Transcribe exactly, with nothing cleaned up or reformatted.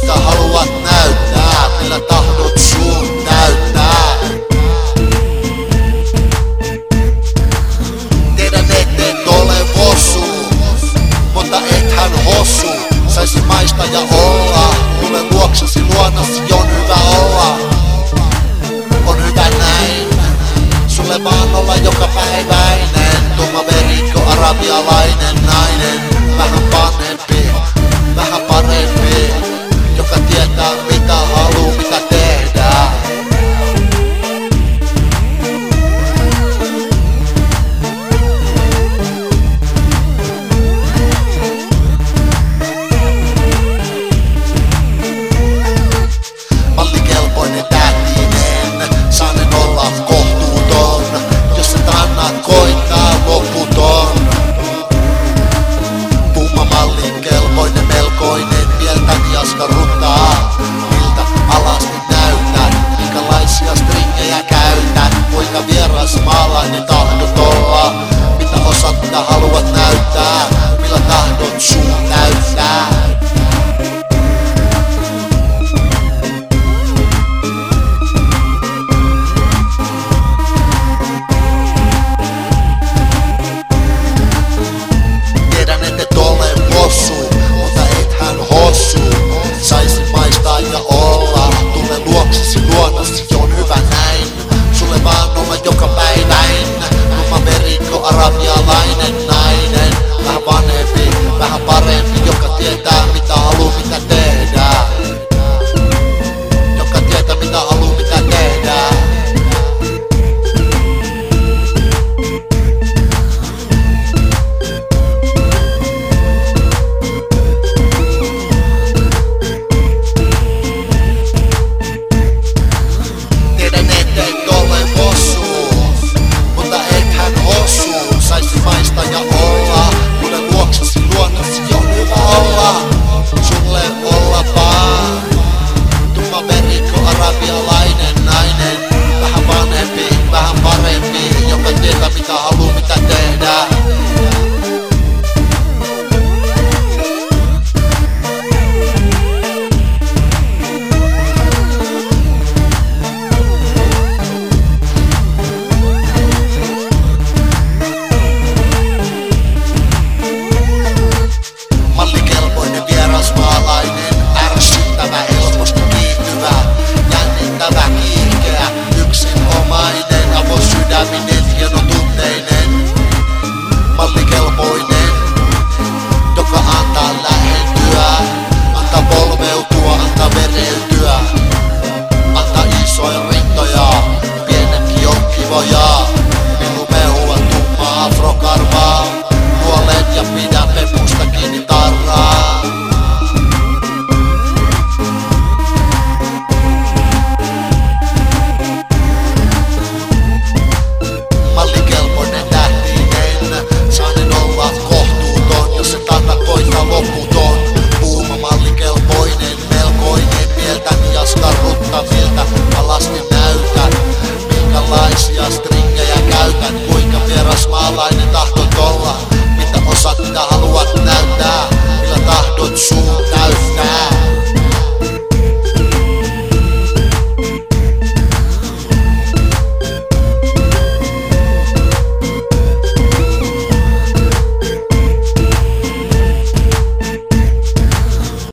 mitä haluat näyttää, millä tahdot suun täyttää. Tiedän et ole vossu, mutta ethän hossu. Saisi maista ja olla, tule luoksesi luonnossa, on hyvä olla. On hyvä näin, sulle vaan olla jokapäiväinen. Tumma verikko, arabialainen nainen, vähän vanhempi, vähän parempi, joka tietää mitä haluu, mitä tehdään. Mallikelpoinen tähtinen, saanen olla kohtuuton, jos et anna koittaa loputon. Pumma mallikelpoinen, melkoinen, mieltäni askarruttaa. Miltä alasti näytät, minkälaisia stringejä käytät, kuinka vieras maalainen tahdot olla, mitä osat, mitä haluat näyttää, millä tahdot suun täyttää. Saisi maistaa ja olla, tule luoksesi luonnossa, on hyvä näin. Sulle vaan olla jokapäiväin, tumma verikko, arabialainen nainen. Vähän vanhempi, vähän parempi, joka tietää mitä haluu, mitä tehdään. Joka tietää mitä haluu, mitä tehdään. Saisi maista ja olla, tule luoksesi luonnossa, on hyvä olla. Sulle olla vaan, tumma verikko, arabialainen nainen. Vähän vanhempi, vähän parempi, joka tietää mitä haluu, mitä tehdään. Maalainen, ärsyttävä, helposti kiihtyvä, jännittävä, kiihkeä, yksinomainen, avosydäminen, hienotunteinen, mallikelpoinen, joka antaa lähentyä, antaa polveutua, antaa verentyä, antaa isoja rintoja, pienempi on kivoja, minun mehua tummaa afrokarvaa, nuolen ja pidän pepusta kiinni tarraa. Mallikelpoinen tähtinen, saanen olla kohtuuton, jos et anna koittaa loputon. Puuma mallikelpoinen, melkoinen, mieltäni askarruttavilta, alasti näytän, minkälaisia stringejä käytän, kuinka vierasmaalainen tahdot olla, mitä osat, mitä haluat näyttää, millä tahdot suun täyttää.